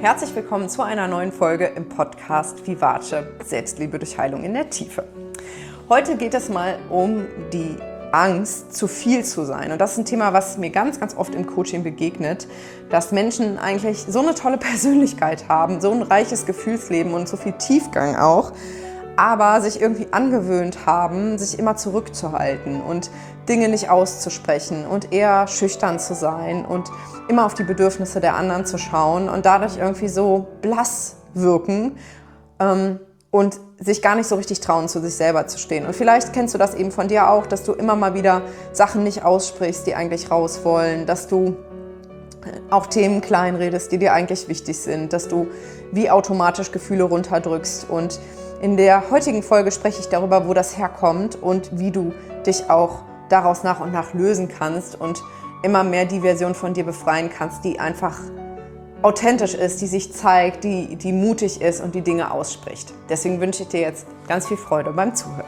herzlich willkommen zu einer neuen Folge im Podcast Vivace – Selbstliebe durch Heilung in der Tiefe. Heute geht es mal um die Angst, zu viel zu sein. Und das ist ein Thema, was mir ganz, ganz oft im Coaching begegnet, dass Menschen eigentlich so eine tolle Persönlichkeit haben, so ein reiches Gefühlsleben und so viel Tiefgang auch, aber sich irgendwie angewöhnt haben, sich immer zurückzuhalten und Dinge nicht auszusprechen und eher schüchtern zu sein und immer auf die Bedürfnisse der anderen zu schauen und dadurch irgendwie so blass wirken und sich gar nicht so richtig trauen, zu sich selber zu stehen. Und vielleicht kennst du das eben von dir auch, dass du immer mal wieder Sachen nicht aussprichst, die eigentlich raus wollen, dass du auch Themen kleinredest, die dir eigentlich wichtig sind, dass du wie automatisch Gefühle runterdrückst. Und in der heutigen Folge spreche ich darüber, wo das herkommt und wie du dich auch daraus nach und nach lösen kannst und immer mehr die Version von dir befreien kannst, die einfach authentisch ist, die sich zeigt, die mutig ist und die Dinge ausspricht. Deswegen wünsche ich dir jetzt ganz viel Freude beim Zuhören.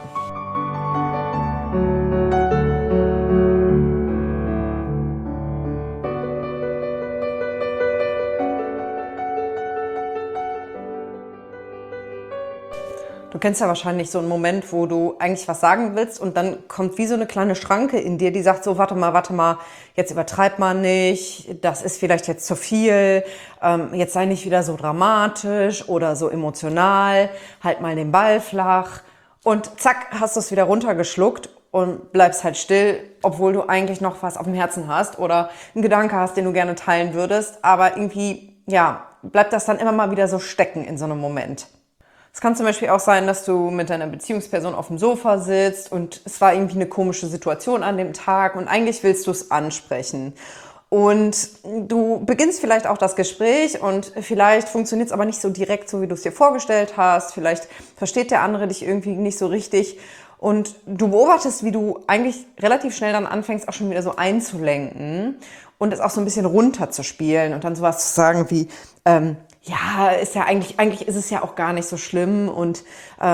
Du kennst ja wahrscheinlich so einen Moment, wo du eigentlich was sagen willst und dann kommt wie so eine kleine Schranke in dir, die sagt so, warte mal, jetzt übertreib mal nicht, das ist vielleicht jetzt zu viel, jetzt sei nicht wieder so dramatisch oder so emotional, halt mal den Ball flach und zack, hast du es wieder runtergeschluckt und bleibst halt still, obwohl du eigentlich noch was auf dem Herzen hast oder einen Gedanke hast, den du gerne teilen würdest, aber irgendwie, ja, bleibt das dann immer mal wieder so stecken in so einem Moment. Es kann zum Beispiel auch sein, dass du mit deiner Beziehungsperson auf dem Sofa sitzt und es war irgendwie eine komische Situation an dem Tag und eigentlich willst du es ansprechen. Und du beginnst vielleicht auch das Gespräch und vielleicht funktioniert es aber nicht so direkt, so wie du es dir vorgestellt hast. Vielleicht versteht der andere dich irgendwie nicht so richtig. Und du beobachtest, wie du eigentlich relativ schnell dann anfängst, auch schon wieder so einzulenken und es auch so ein bisschen runterzuspielen und dann sowas zu sagen wie, ja, ist ja eigentlich ist es ja auch gar nicht so schlimm und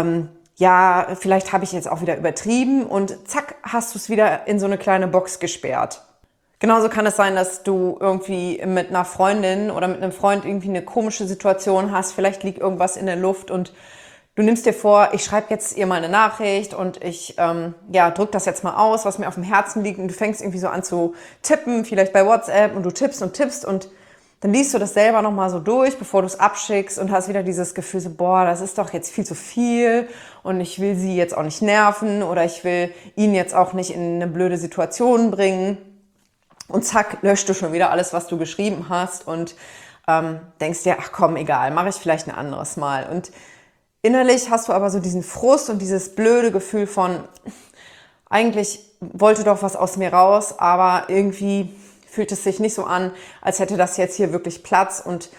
ja, vielleicht habe ich jetzt auch wieder übertrieben und zack, hast du es wieder in so eine kleine Box gesperrt. Genauso kann es sein, dass du irgendwie mit einer Freundin oder mit einem Freund irgendwie eine komische Situation hast, vielleicht liegt irgendwas in der Luft und du nimmst dir vor, ich schreibe jetzt ihr mal eine Nachricht und ich drück das jetzt mal aus, was mir auf dem Herzen liegt und du fängst irgendwie so an zu tippen, vielleicht bei WhatsApp und du tippst und dann liest du das selber nochmal so durch, bevor du es abschickst und hast wieder dieses Gefühl so, boah, das ist doch jetzt viel zu viel und ich will sie jetzt auch nicht nerven oder ich will ihn jetzt auch nicht in eine blöde Situation bringen. Und zack, löscht du schon wieder alles, was du geschrieben hast und denkst dir, ach komm, egal, mache ich vielleicht ein anderes Mal. Und innerlich hast du aber so diesen Frust und dieses blöde Gefühl von, eigentlich wollte doch was aus mir raus, aber irgendwie fühlt es sich nicht so an, als hätte das jetzt hier wirklich Platz und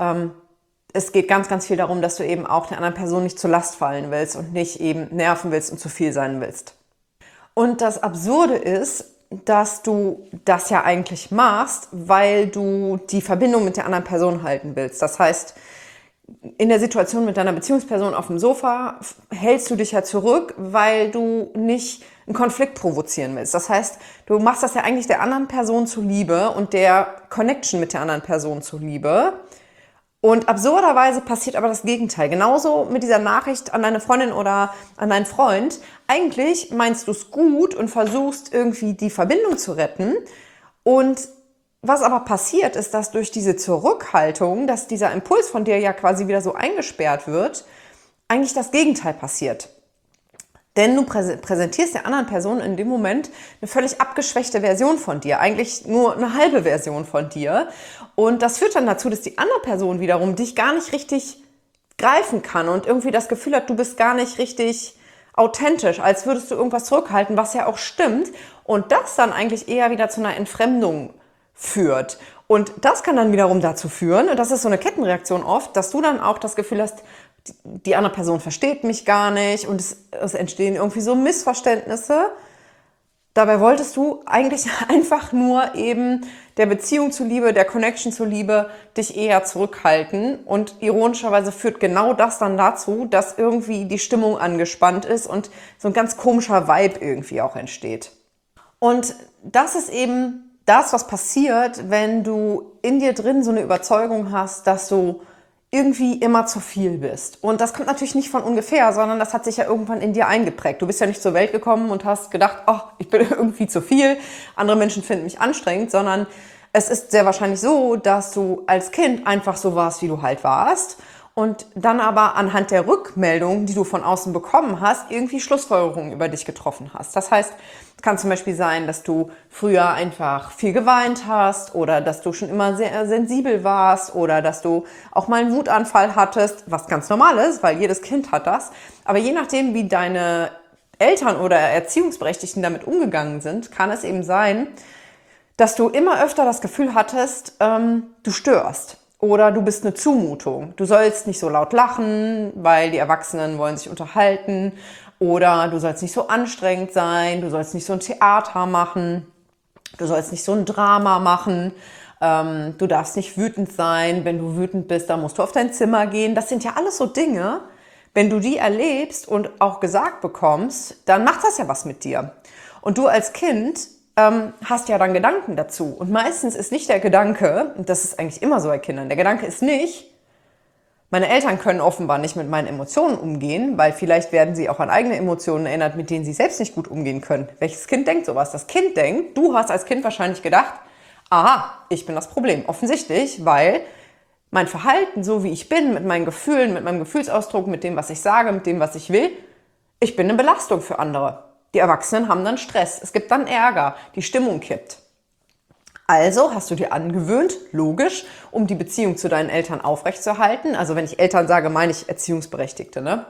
es geht ganz, ganz viel darum, dass du eben auch der anderen Person nicht zur Last fallen willst und nicht eben nerven willst und zu viel sein willst. Und das Absurde ist, dass du das ja eigentlich machst, weil du die Verbindung mit der anderen Person halten willst. Das heißt, in der Situation mit deiner Beziehungsperson auf dem Sofa hältst du dich ja zurück, weil du nicht einen Konflikt provozieren willst. Das heißt, du machst das ja eigentlich der anderen Person zuliebe und der Connection mit der anderen Person zuliebe. Und absurderweise passiert aber das Gegenteil. Genauso mit dieser Nachricht an deine Freundin oder an deinen Freund. Eigentlich meinst du es gut und versuchst irgendwie die Verbindung zu retten. Und was aber passiert, ist, dass durch diese Zurückhaltung, dass dieser Impuls von dir ja quasi wieder so eingesperrt wird, eigentlich das Gegenteil passiert. Denn du präsentierst der anderen Person in dem Moment eine völlig abgeschwächte Version von dir, eigentlich nur eine halbe Version von dir. Und das führt dann dazu, dass die andere Person wiederum dich gar nicht richtig greifen kann und irgendwie das Gefühl hat, du bist gar nicht richtig authentisch, als würdest du irgendwas zurückhalten, was ja auch stimmt. Und das dann eigentlich eher wieder zu einer Entfremdung führt. Und das kann dann wiederum dazu führen, und das ist so eine Kettenreaktion oft, dass du dann auch das Gefühl hast, die andere Person versteht mich gar nicht und es entstehen irgendwie so Missverständnisse. Dabei wolltest du eigentlich einfach nur eben der Beziehung zuliebe, der Connection zuliebe, dich eher zurückhalten. Und ironischerweise führt genau das dann dazu, dass irgendwie die Stimmung angespannt ist und so ein ganz komischer Vibe irgendwie auch entsteht. Und das ist eben das, was passiert, wenn du in dir drin so eine Überzeugung hast, dass du irgendwie immer zu viel bist. Und das kommt natürlich nicht von ungefähr, sondern das hat sich ja irgendwann in dir eingeprägt. Du bist ja nicht zur Welt gekommen und hast gedacht, ach, ich bin irgendwie zu viel, andere Menschen finden mich anstrengend, sondern es ist sehr wahrscheinlich so, dass du als Kind einfach so warst, wie du halt warst und dann aber anhand der Rückmeldung, die du von außen bekommen hast, irgendwie Schlussfolgerungen über dich getroffen hast. Das heißt, es kann zum Beispiel sein, dass du früher einfach viel geweint hast oder dass du schon immer sehr sensibel warst oder dass du auch mal einen Wutanfall hattest, was ganz normal ist, weil jedes Kind hat das. Aber je nachdem, wie deine Eltern oder Erziehungsberechtigten damit umgegangen sind, kann es eben sein, dass du immer öfter das Gefühl hattest, du störst. Oder du bist eine Zumutung. Du sollst nicht so laut lachen, weil die Erwachsenen wollen sich unterhalten. Oder du sollst nicht so anstrengend sein. Du sollst nicht so ein Theater machen. Du sollst nicht so ein Drama machen. Du darfst nicht wütend sein. Wenn du wütend bist, dann musst du auf dein Zimmer gehen. Das sind ja alles so Dinge. Wenn du die erlebst und auch gesagt bekommst, dann macht das ja was mit dir. Und du als Kind hast ja dann Gedanken dazu. Und meistens ist nicht der Gedanke, und das ist eigentlich immer so bei Kindern, der Gedanke ist nicht, meine Eltern können offenbar nicht mit meinen Emotionen umgehen, weil vielleicht werden sie auch an eigene Emotionen erinnert, mit denen sie selbst nicht gut umgehen können. Welches Kind denkt sowas? Das Kind denkt, du hast als Kind wahrscheinlich gedacht, aha, ich bin das Problem. Offensichtlich, weil mein Verhalten, so wie ich bin, mit meinen Gefühlen, mit meinem Gefühlsausdruck, mit dem, was ich sage, mit dem, was ich will, ich bin eine Belastung für andere. Die Erwachsenen haben dann Stress, es gibt dann Ärger, die Stimmung kippt. Also hast du dir angewöhnt, logisch, um die Beziehung zu deinen Eltern aufrechtzuerhalten, also wenn ich Eltern sage, meine ich Erziehungsberechtigte, ne?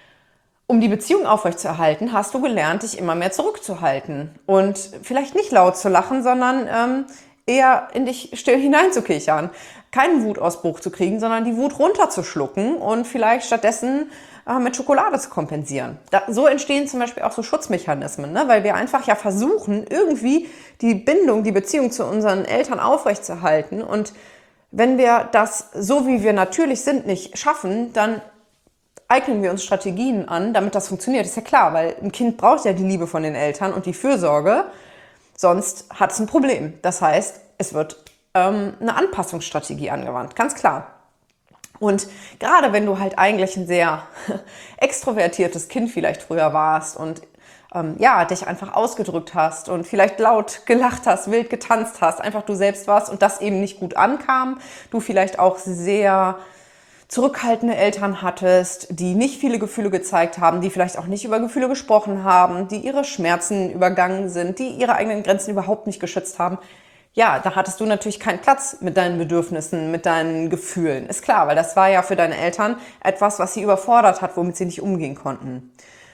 Um die Beziehung aufrechtzuerhalten, hast du gelernt, dich immer mehr zurückzuhalten und vielleicht nicht laut zu lachen, sondern eher in dich still hineinzukichern. Keinen Wutausbruch zu kriegen, sondern die Wut runterzuschlucken und vielleicht stattdessen mit Schokolade zu kompensieren. So entstehen zum Beispiel auch so Schutzmechanismen, ne? Weil wir einfach ja versuchen, irgendwie die Bindung, die Beziehung zu unseren Eltern aufrechtzuerhalten. Und wenn wir das, so wie wir natürlich sind, nicht schaffen, dann eignen wir uns Strategien an, damit das funktioniert. Ist ja klar, weil ein Kind braucht ja die Liebe von den Eltern und die Fürsorge, sonst hat es ein Problem. Das heißt, es wird eine Anpassungsstrategie angewandt, ganz klar. Und gerade wenn du halt eigentlich ein sehr extrovertiertes Kind vielleicht früher warst und dich einfach ausgedrückt hast und vielleicht laut gelacht hast, wild getanzt hast, einfach du selbst warst und das eben nicht gut ankam, du vielleicht auch sehr zurückhaltende Eltern hattest, die nicht viele Gefühle gezeigt haben, die vielleicht auch nicht über Gefühle gesprochen haben, die ihre Schmerzen übergangen sind, die ihre eigenen Grenzen überhaupt nicht geschützt haben, ja, da hattest du natürlich keinen Platz mit deinen Bedürfnissen, mit deinen Gefühlen. Ist klar, weil das war ja für deine Eltern etwas, was sie überfordert hat, womit sie nicht umgehen konnten.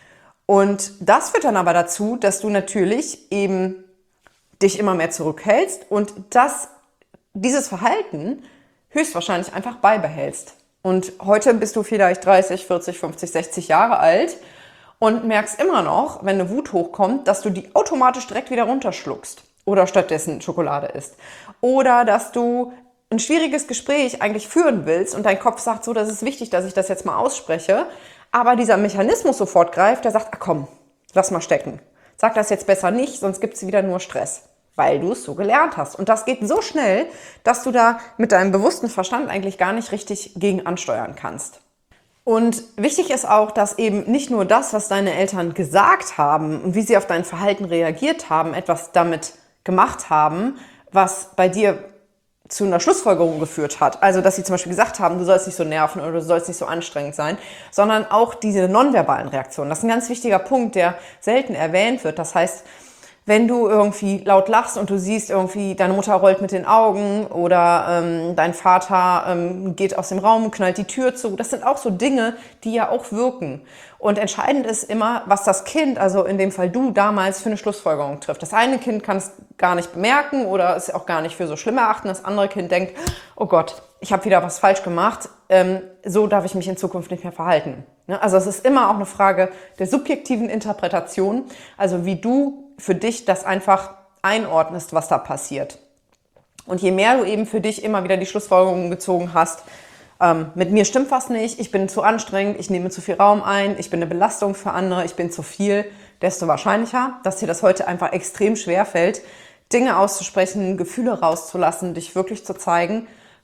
Und das führt dann aber dazu, dass du natürlich eben dich immer mehr zurückhältst und dieses Verhalten höchstwahrscheinlich einfach beibehältst. Und heute bist du vielleicht 30, 40, 50, 60 Jahre alt und merkst immer noch, wenn eine Wut hochkommt, dass du die automatisch direkt wieder runterschluckst. Oder stattdessen Schokolade isst. Oder dass du ein schwieriges Gespräch eigentlich führen willst und dein Kopf sagt, so, das ist wichtig, dass ich das jetzt mal ausspreche. Aber dieser Mechanismus sofort greift, der sagt, ach komm, lass mal stecken. Sag das jetzt besser nicht, sonst gibt es wieder nur Stress. Weil du es so gelernt hast. Und das geht so schnell, dass du da mit deinem bewussten Verstand eigentlich gar nicht richtig gegen ansteuern kannst. Und wichtig ist auch, dass eben nicht nur das, was deine Eltern gesagt haben und wie sie auf dein Verhalten reagiert haben, etwas damit gemacht haben, was bei dir zu einer Schlussfolgerung geführt hat. Also, dass sie zum Beispiel gesagt haben, du sollst nicht so nerven oder du sollst nicht so anstrengend sein, sondern auch diese nonverbalen Reaktionen. Das ist ein ganz wichtiger Punkt, der selten erwähnt wird. Das heißt, wenn du irgendwie laut lachst und du siehst irgendwie, deine Mutter rollt mit den Augen oder dein Vater geht aus dem Raum und knallt die Tür zu. Das sind auch so Dinge, die ja auch wirken. Und entscheidend ist immer, was das Kind, also in dem Fall du damals, für eine Schlussfolgerung trifft. Das eine Kind kann es gar nicht bemerken oder es auch gar nicht für so schlimm erachten. Das andere Kind denkt, oh Gott, ich habe wieder was falsch gemacht. So darf ich mich in Zukunft nicht mehr verhalten. Also es ist immer auch eine Frage der subjektiven Interpretation, also wie du für dich das einfach einordnest, was da passiert. Und je mehr du eben für dich immer wieder die Schlussfolgerungen gezogen hast, mit mir stimmt was nicht, ich bin zu anstrengend, ich nehme zu viel Raum ein, ich bin eine Belastung für andere, ich bin zu viel, desto wahrscheinlicher, dass dir das heute einfach extrem schwer fällt, Dinge auszusprechen, Gefühle rauszulassen, dich wirklich zu zeigen,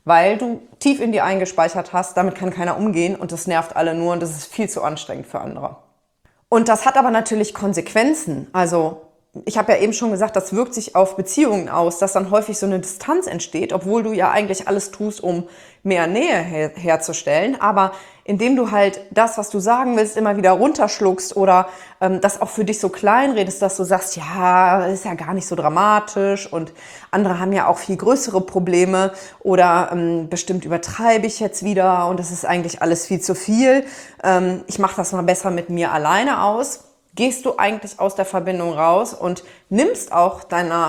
weil du tief in dir eingespeichert hast, damit kann keiner umgehen und das nervt alle nur und das ist viel zu anstrengend für andere. Und das hat aber natürlich Konsequenzen. Also ich habe ja eben schon gesagt, das wirkt sich auf Beziehungen aus, dass dann häufig so eine Distanz entsteht, obwohl du ja eigentlich alles tust, um mehr Nähe herzustellen. Aber indem du halt das, was du sagen willst, immer wieder runterschluckst oder das auch für dich so klein redest, dass du sagst, ja, ist ja gar nicht so dramatisch und andere haben ja auch viel größere Probleme oder bestimmt übertreibe ich jetzt wieder und das ist eigentlich alles viel zu viel. Ich mache das mal besser mit mir alleine aus. Gehst du eigentlich aus der Verbindung raus und nimmst auch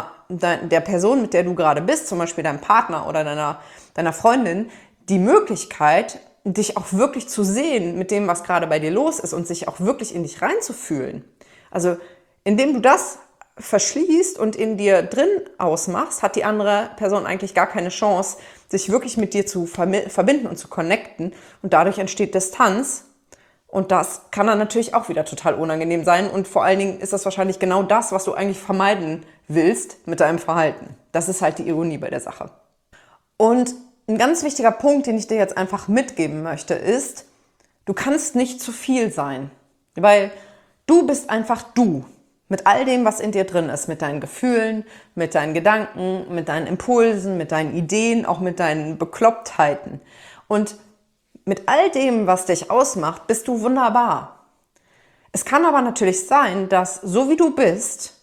der Person, mit der du gerade bist, zum Beispiel deinem Partner oder deiner Freundin, die Möglichkeit, dich auch wirklich zu sehen mit dem, was gerade bei dir los ist und sich auch wirklich in dich reinzufühlen. Also indem du das verschließt und in dir drin ausmachst, hat die andere Person eigentlich gar keine Chance, sich wirklich mit dir zu verbinden und zu connecten und dadurch entsteht Distanz. Und das kann dann natürlich auch wieder total unangenehm sein. Und vor allen Dingen ist das wahrscheinlich genau das, was du eigentlich vermeiden willst mit deinem Verhalten. Das ist halt die Ironie bei der Sache. Und ein ganz wichtiger Punkt, den ich dir jetzt einfach mitgeben möchte, ist, du kannst nicht zu viel sein. Weil du bist einfach du. Mit all dem, was in dir drin ist. Mit deinen Gefühlen, mit deinen Gedanken, mit deinen Impulsen, mit deinen Ideen, auch mit deinen Beklopptheiten. Und mit all dem, was dich ausmacht, bist du wunderbar. Es kann aber natürlich sein, dass so wie du bist,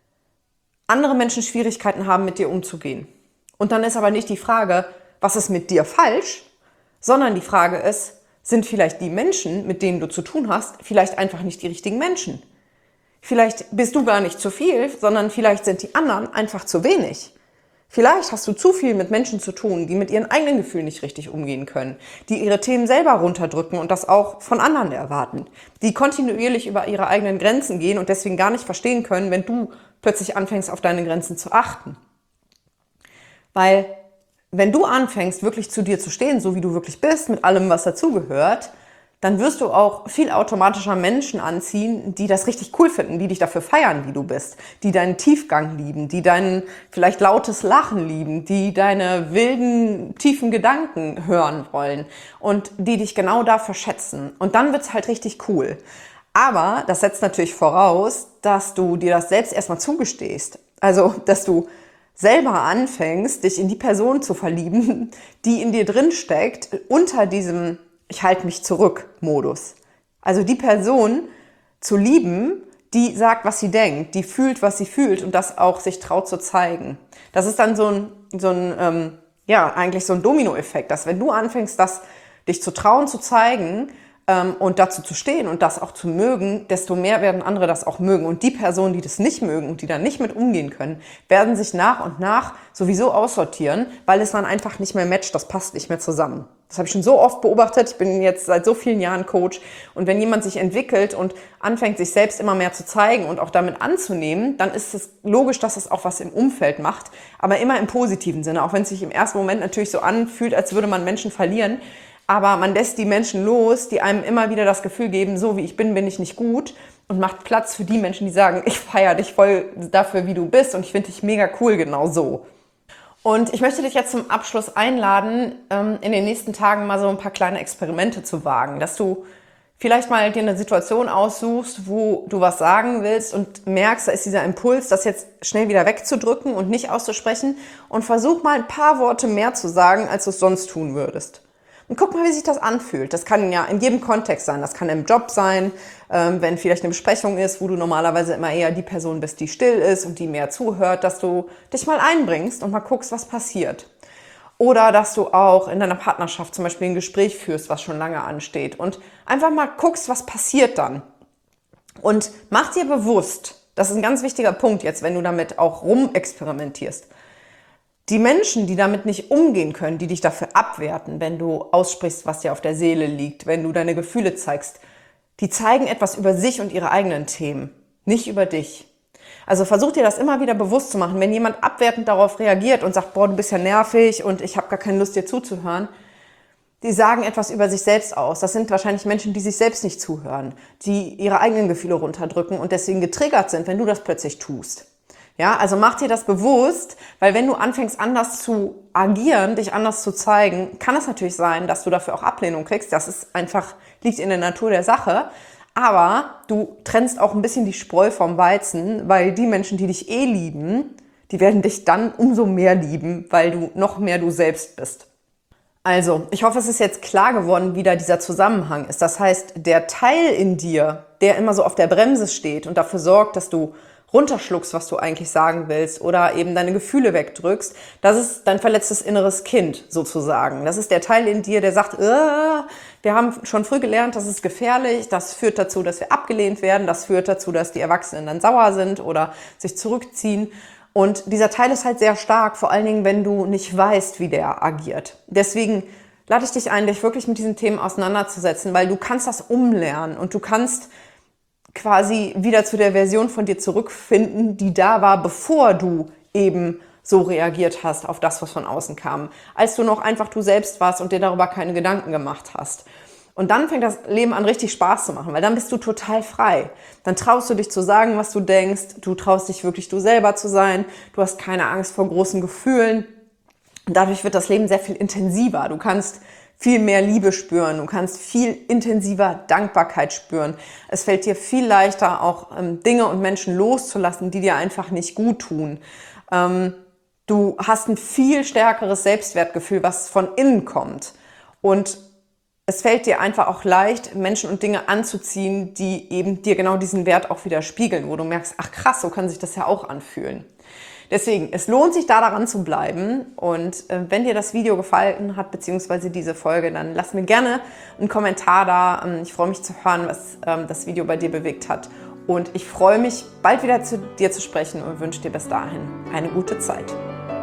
andere Menschen Schwierigkeiten haben, mit dir umzugehen. Und dann ist aber nicht die Frage, was ist mit dir falsch, sondern die Frage ist, sind vielleicht die Menschen, mit denen du zu tun hast, vielleicht einfach nicht die richtigen Menschen. Vielleicht bist du gar nicht zu viel, sondern vielleicht sind die anderen einfach zu wenig. Vielleicht hast du zu viel mit Menschen zu tun, die mit ihren eigenen Gefühlen nicht richtig umgehen können, die ihre Themen selber runterdrücken und das auch von anderen erwarten, die kontinuierlich über ihre eigenen Grenzen gehen und deswegen gar nicht verstehen können, wenn du plötzlich anfängst, auf deine Grenzen zu achten. Weil wenn du anfängst, wirklich zu dir zu stehen, so wie du wirklich bist, mit allem, was dazugehört, dann wirst du auch viel automatischer Menschen anziehen, die das richtig cool finden, die dich dafür feiern, wie du bist, die deinen Tiefgang lieben, die dein vielleicht lautes Lachen lieben, die deine wilden, tiefen Gedanken hören wollen und die dich genau dafür schätzen. Und dann wird's halt richtig cool. Aber das setzt natürlich voraus, dass du dir das selbst erstmal zugestehst. Also, dass du selber anfängst, dich in die Person zu verlieben, die in dir drin steckt, unter diesem Ich halte mich zurück Modus. Also die Person zu lieben, die sagt, was sie denkt, die fühlt, was sie fühlt und das auch sich traut zu zeigen. Das ist dann eigentlich so ein Dominoeffekt, dass wenn du anfängst, dich zu trauen, zu zeigen und dazu zu stehen und das auch zu mögen, desto mehr werden andere das auch mögen. Und die Personen, die das nicht mögen und die da nicht mit umgehen können, werden sich nach und nach sowieso aussortieren, weil es dann einfach nicht mehr matcht, das passt nicht mehr zusammen. Das habe ich schon so oft beobachtet. Ich bin jetzt seit so vielen Jahren Coach. Und wenn jemand sich entwickelt und anfängt, sich selbst immer mehr zu zeigen und auch damit anzunehmen, dann ist es logisch, dass es auch was im Umfeld macht, aber immer im positiven Sinne. Auch wenn es sich im ersten Moment natürlich so anfühlt, als würde man Menschen verlieren. Aber man lässt die Menschen los, die einem immer wieder das Gefühl geben, so wie ich bin, bin ich nicht gut. Und macht Platz für die Menschen, die sagen, ich feiere dich voll dafür, wie du bist und ich finde dich mega cool, genau so. Und ich möchte dich jetzt zum Abschluss einladen, in den nächsten Tagen mal so ein paar kleine Experimente zu wagen, dass du vielleicht mal dir eine Situation aussuchst, wo du was sagen willst und merkst, da ist dieser Impuls, das jetzt schnell wieder wegzudrücken und nicht auszusprechen und versuch mal ein paar Worte mehr zu sagen, als du es sonst tun würdest. Und guck mal, wie sich das anfühlt. Das kann ja in jedem Kontext sein. Das kann im Job sein, wenn vielleicht eine Besprechung ist, wo du normalerweise immer eher die Person bist, die still ist und die mehr zuhört, dass du dich mal einbringst und mal guckst, was passiert. Oder dass du auch in deiner Partnerschaft zum Beispiel ein Gespräch führst, was schon lange ansteht und einfach mal guckst, was passiert dann. Und mach dir bewusst, das ist ein ganz wichtiger Punkt jetzt, wenn du damit auch rumexperimentierst. Die Menschen, die damit nicht umgehen können, die dich dafür abwerten, wenn du aussprichst, was dir auf der Seele liegt, wenn du deine Gefühle zeigst, die zeigen etwas über sich und ihre eigenen Themen, nicht über dich. Also versuch dir das immer wieder bewusst zu machen. Wenn jemand abwertend darauf reagiert und sagt, boah, du bist ja nervig und ich habe gar keine Lust, dir zuzuhören, die sagen etwas über sich selbst aus. Das sind wahrscheinlich Menschen, die sich selbst nicht zuhören, die ihre eigenen Gefühle runterdrücken und deswegen getriggert sind, wenn du das plötzlich tust. Ja, also mach dir das bewusst, weil wenn du anfängst anders zu agieren, dich anders zu zeigen, kann es natürlich sein, dass du dafür auch Ablehnung kriegst. Das ist einfach, liegt in der Natur der Sache. Aber du trennst auch ein bisschen die Spreu vom Weizen, weil die Menschen, die dich lieben, die werden dich dann umso mehr lieben, weil du noch mehr du selbst bist. Also, ich hoffe, es ist jetzt klar geworden, wie da dieser Zusammenhang ist. Das heißt, der Teil in dir, der immer so auf der Bremse steht und dafür sorgt, dass du runterschluckst, was du eigentlich sagen willst oder eben deine Gefühle wegdrückst, das ist dein verletztes inneres Kind sozusagen. Das ist der Teil in dir, der sagt, wir haben schon früh gelernt, das ist gefährlich, das führt dazu, dass wir abgelehnt werden, das führt dazu, dass die Erwachsenen dann sauer sind oder sich zurückziehen. Und dieser Teil ist halt sehr stark, vor allen Dingen, wenn du nicht weißt, wie der agiert. Deswegen lade ich dich ein, dich wirklich mit diesen Themen auseinanderzusetzen, weil du kannst das umlernen und du kannst quasi wieder zu der Version von dir zurückfinden, die da war, bevor du eben so reagiert hast auf das, was von außen kam. Als du noch einfach du selbst warst und dir darüber keine Gedanken gemacht hast. Und dann fängt das Leben an, richtig Spaß zu machen, weil dann bist du total frei. Dann traust du dich zu sagen, was du denkst. Du traust dich wirklich du selber zu sein. Du hast keine Angst vor großen Gefühlen. Und dadurch wird das Leben sehr viel intensiver. Du kannst viel mehr Liebe spüren. Du kannst viel intensiver Dankbarkeit spüren. Es fällt dir viel leichter, auch Dinge und Menschen loszulassen, die dir einfach nicht gut tun. Du hast ein viel stärkeres Selbstwertgefühl, was von innen kommt. Und es fällt dir einfach auch leicht, Menschen und Dinge anzuziehen, die eben dir genau diesen Wert auch widerspiegeln, wo du merkst, ach krass, so kann sich das ja auch anfühlen. Deswegen, es lohnt sich da daran zu bleiben und wenn dir das Video gefallen hat, beziehungsweise diese Folge, dann lass mir gerne einen Kommentar da. Ich freue mich zu hören, was das Video bei dir bewegt hat und ich freue mich, bald wieder zu dir zu sprechen und wünsche dir bis dahin eine gute Zeit.